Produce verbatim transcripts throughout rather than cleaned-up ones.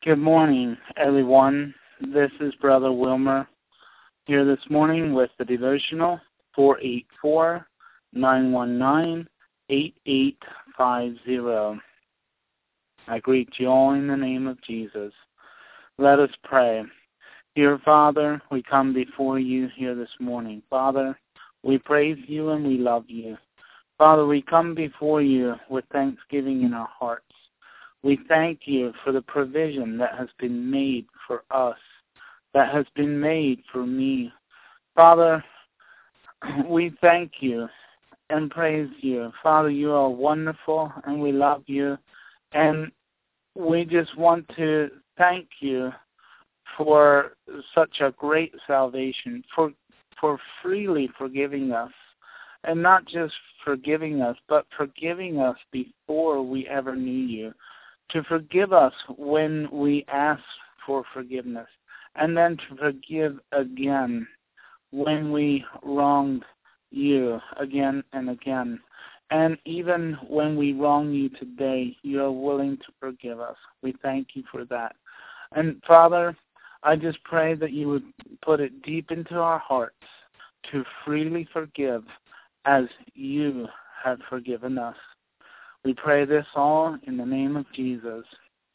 Good morning, everyone. This is Brother Wilmer here this morning with the devotional four eight four, nine one nine, eight eight five zero. I greet you all in the name of Jesus. Let us pray. Dear Father, we come before you here this morning. Father, we praise you and we love you. Father, we come before you with thanksgiving in our hearts. We thank you for the provision that has been made for us, that has been made for me. Father, we thank you and praise you. Father, you are wonderful and we love you. And we just want to thank you for such a great salvation, for for freely forgiving us. And not just forgiving us, but forgiving us before we ever knew you. To forgive us when we ask for forgiveness, and then to forgive again when we wronged you again and again. And even when we wrong you today, you are willing to forgive us. We thank you for that. And Father, I just pray that you would put it deep into our hearts to freely forgive as you have forgiven us. We pray this all in the name of Jesus.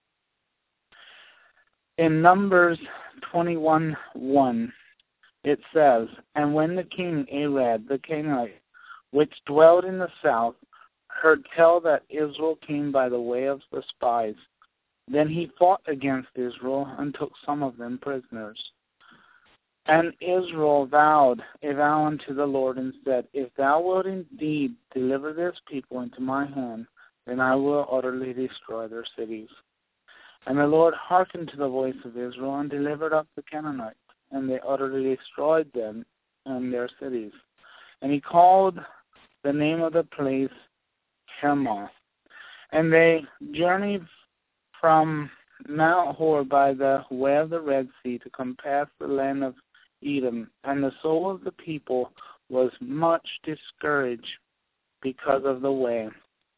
In Numbers twenty-one one, it says, And when the king Arad the Canaanite, which dwelled in the south, heard tell that Israel came by the way of the spies, then he fought against Israel and took some of them prisoners. And Israel vowed a vow unto the Lord and said, If thou wilt indeed deliver this people into my hand, then I will utterly destroy their cities. And the Lord hearkened to the voice of Israel and delivered up the Canaanites, and they utterly destroyed them and their cities. And he called the name of the place Hermah. And they journeyed from Mount Hor by the way of the Red Sea to compass the land of Edom, and the soul of the people was much discouraged because of the way.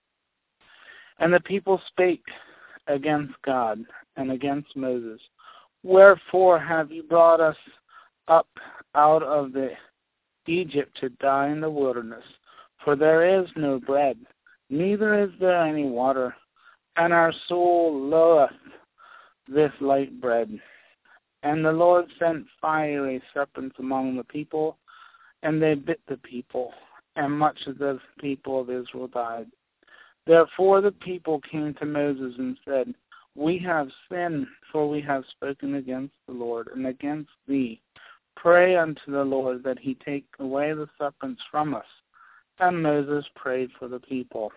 And the people spake against God and against Moses, Wherefore have you brought us up out of the Egypt to die in the wilderness? For there is no bread, neither is there any water, and our soul loatheth this light bread. And the Lord sent fiery serpents among the people, and they bit the people, and much of the people of Israel died. Therefore the people came to Moses and said, We have sinned, for we have spoken against the Lord and against thee. Pray unto the Lord that he take away the serpents from us. And Moses prayed for the people.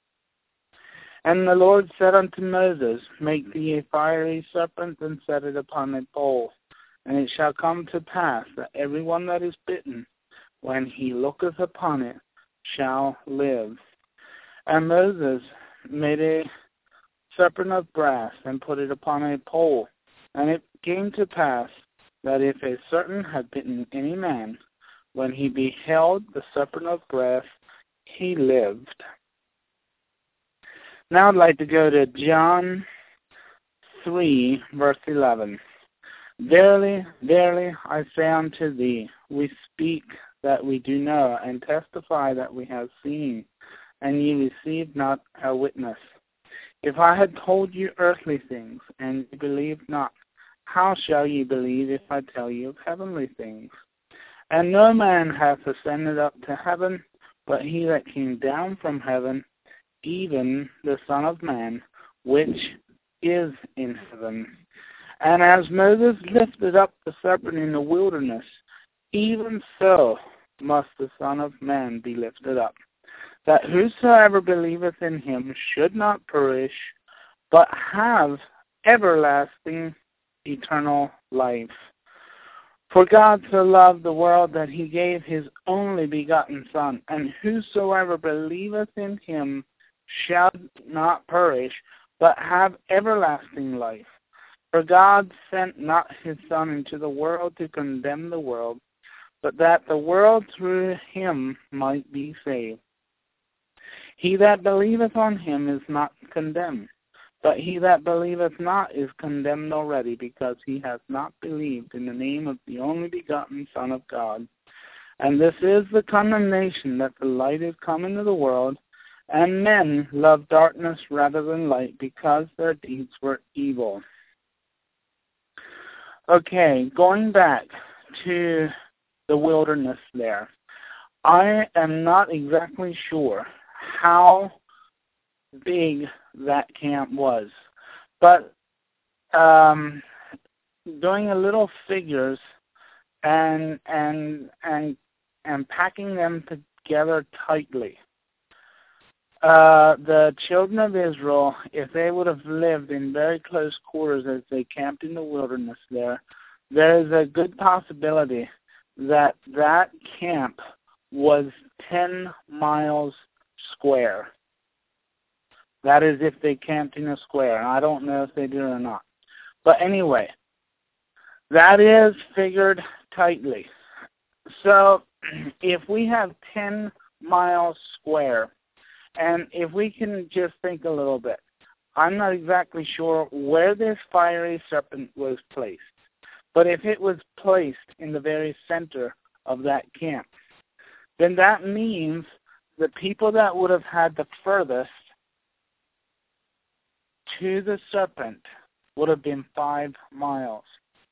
And the Lord said unto Moses, Make thee a fiery serpent, and set it upon a pole. And it shall come to pass that every one that is bitten, when he looketh upon it, shall live. And Moses made a serpent of brass, and put it upon a pole. And it came to pass that if a serpent had bitten any man, when he beheld the serpent of brass, he lived. Now I'd like to go to John three, verse eleven. Verily, verily, I say unto thee, we speak that we do know, and testify that we have seen, and ye receive not our witness. If I had told you earthly things, and ye believe not, how shall ye believe if I tell you of heavenly things? And no man hath ascended up to heaven, but he that came down from heaven, even the Son of Man, which is in heaven. And as Moses lifted up the serpent in the wilderness, even so must the Son of Man be lifted up, that whosoever believeth in him should not perish, but have everlasting eternal life. For God so loved the world that he gave his only begotten Son, and whosoever believeth in him shall not perish, but have everlasting life. For God sent not his Son into the world to condemn the world, but that the world through him might be saved. He that believeth on him is not condemned, But he that believeth not is condemned already, because he hath not believed in the name of the only begotten Son of God. And this is the condemnation, that the light is come into the world, and men love darkness rather than light, because their deeds were evil. Okay, going back to the wilderness there. I am not exactly sure how big that camp was, but um, doing a little figures and and and and packing them together tightly. Uh, the children of Israel, if they would have lived in very close quarters as they camped in the wilderness there, there is a good possibility that that camp was ten miles square. That is if they camped in a square. I don't know if they did or not. But anyway, that is figured tightly. So if we have ten miles square, and if we can just think a little bit, I'm not exactly sure where this fiery serpent was placed. But if it was placed in the very center of that camp, then that means the people that would have had the furthest to the serpent would have been five miles.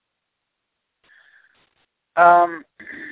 Um,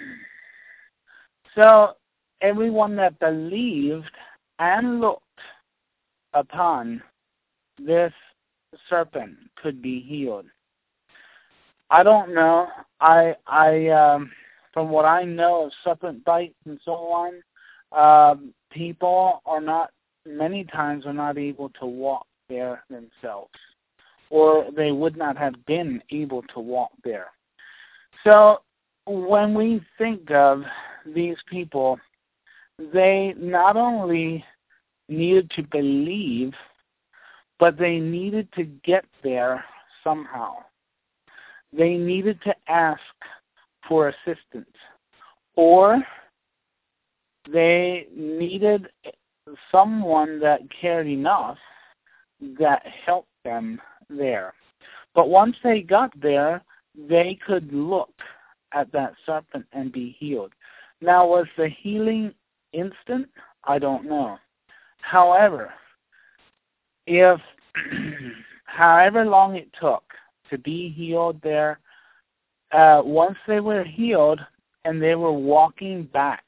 so everyone that believed and looked upon this serpent could be healed. I don't know. I, I, um, from what I know of serpent bites and so on, um, people are not, many times are not able to walk there themselves, or they would not have been able to walk there. So when we think of these people, they not only needed to believe, but they needed to get there somehow. They needed to ask for assistance, or they needed someone that cared enough that helped them there. But once they got there, they could look at that serpent and be healed. Now, was the healing instant? I don't know. However, if however long it took to be healed there, uh, once they were healed and they were walking back,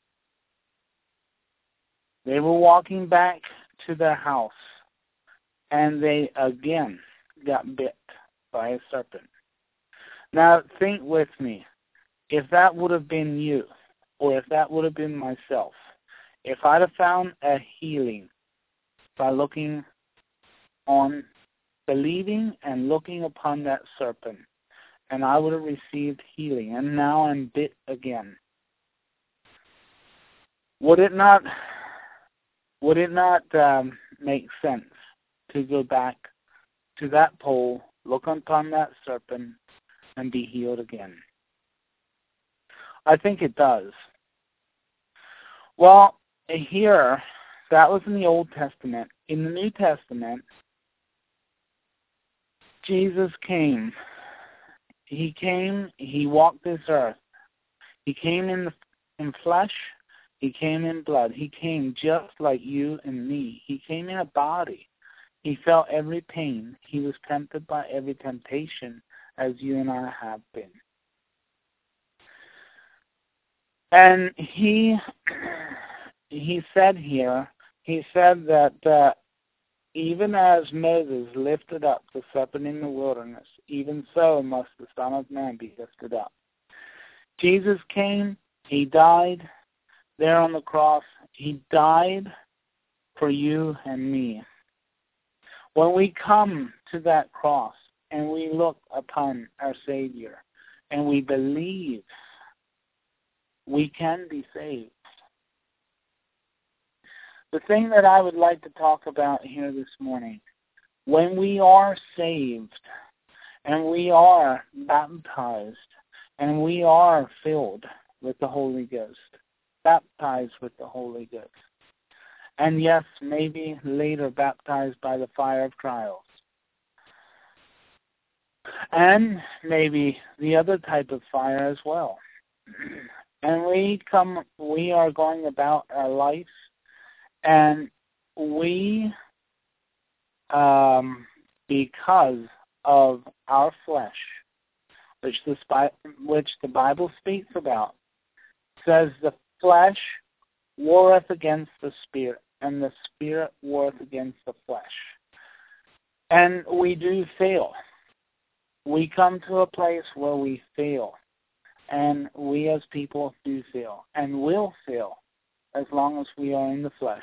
they were walking back to their house, and they again got bit by a serpent. Now, think with me. If that would have been you, or if that would have been myself, if I'd have found a healing by looking on, believing and looking upon that serpent, and I would have received healing, and now I'm bit again, would it not, would it not um, make sense to go back to that pole, look upon that serpent, and be healed again? I think it does. Well, here, that was in the Old Testament. In the New Testament, Jesus came. He came, he walked this earth. He came in, the, in flesh, he came in blood. He came just like you and me. He came in a body. He felt every pain. He was tempted by every temptation as you and I have been. And he he said here, he said that uh, even as Moses lifted up the serpent in the wilderness, even so must the Son of Man be lifted up. Jesus came, he died there on the cross. He died for you and me. When we come to that cross and we look upon our Savior and we believe, we can be saved. The thing that I would like to talk about here this morning, when we are saved and we are baptized and we are filled with the Holy Ghost, baptized with the Holy Ghost, and yes, maybe later baptized by the fire of trials, And maybe the other type of fire as well. And we come, we are going about our life, and we, um, because of our flesh, which the which the Bible speaks about, says the flesh warreth against the spirit, and the spirit warreth against the flesh. And we do fail. We come to a place where we fail. And we as people do fail, and will fail as long as we are in the flesh.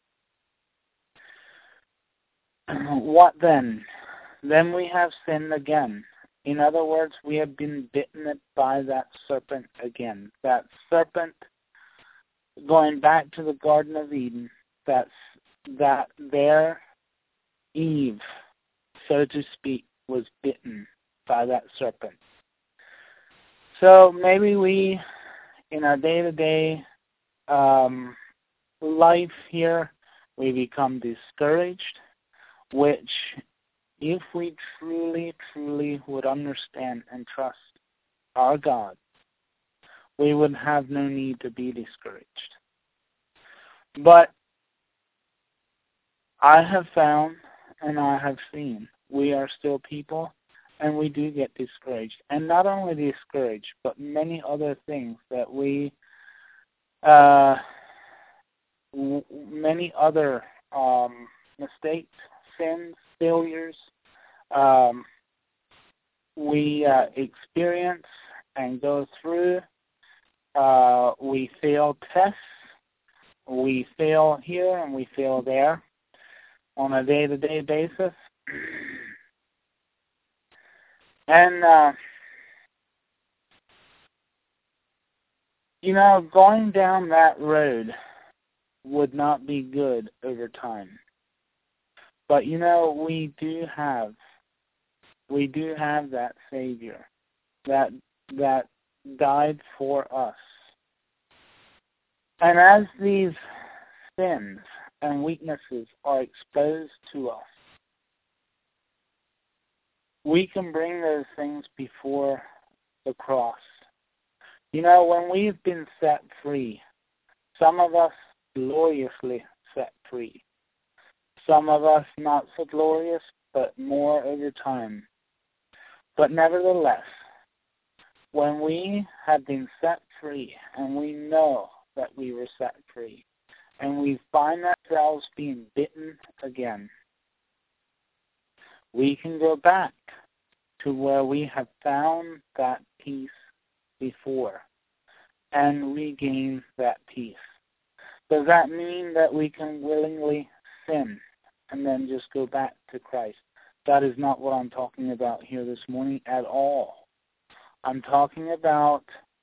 What then? Then we have sinned again. In other words, we have been bitten by that serpent again. That serpent, going back to the Garden of Eden, that's, that there Eve, so to speak, was bitten by that serpent. So maybe we, in our day-to-day um, life here, we become discouraged, which if we truly, truly would understand and trust our God, we would have no need to be discouraged. But I have found and I have seen we are still people, and we do get discouraged. And not only discouraged, but many other things that we, uh, w- many other um, mistakes, sins, failures, um, we uh, experience and go through. Uh, we fail tests. We fail here and we fail there on a day-to-day basis. And, uh, you know, going down that road would not be good over time. But, you know, we do have, we do have that Savior that, that died for us. And as these sins and weaknesses are exposed to us, we can bring those things before the cross. You know, when we've been set free, some of us gloriously set free. Some of us not so glorious, but more over time. But nevertheless, when we have been set free, and we know that we were set free, and we find ourselves being bitten again, we can go back to where we have found that peace before and regain that peace. Does that mean that we can willingly sin and then just go back to Christ? That is not what I'm talking about here this morning at all. I'm talking about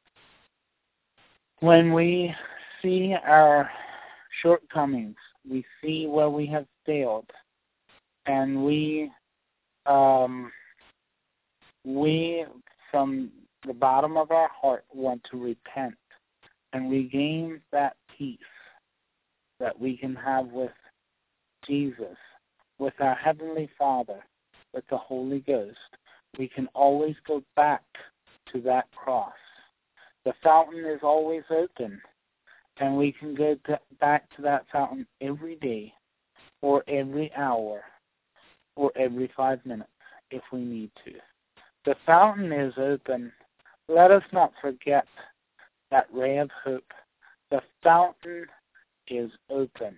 when we see our shortcomings, we see where we have failed, and we um, we, from the bottom of our heart, want to repent and regain that peace that we can have with Jesus, with our Heavenly Father, with the Holy Ghost. We can always go back to that cross. The fountain is always open, and we can go to, back to that fountain every day, or every hour, or every five minutes if we need to. The fountain is open. Let us not forget that ray of hope. The fountain is open.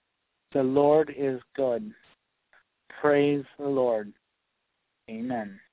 The Lord is good. Praise the Lord. Amen.